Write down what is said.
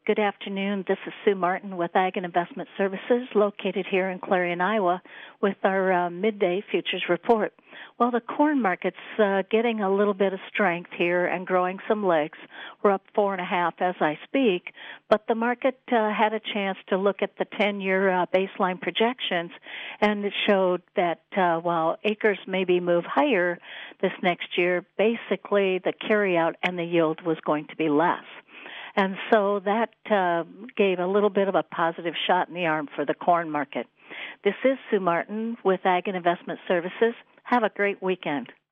Good afternoon. This is Sue Martin with Ag and Investment Services, located here in Clarion, Iowa, with our midday futures report. Well, the corn market's getting a little bit of strength here and growing some legs. We're up 4.5 as I speak, but the market had a chance to look at the 10-year baseline projections, and it showed that while acres maybe move higher this next year, basically the carryout and the yield was going to be less. And so that gave a little bit of a positive shot in the arm for the corn market. This is Sue Martin with Ag and Investment Services. Have a great weekend.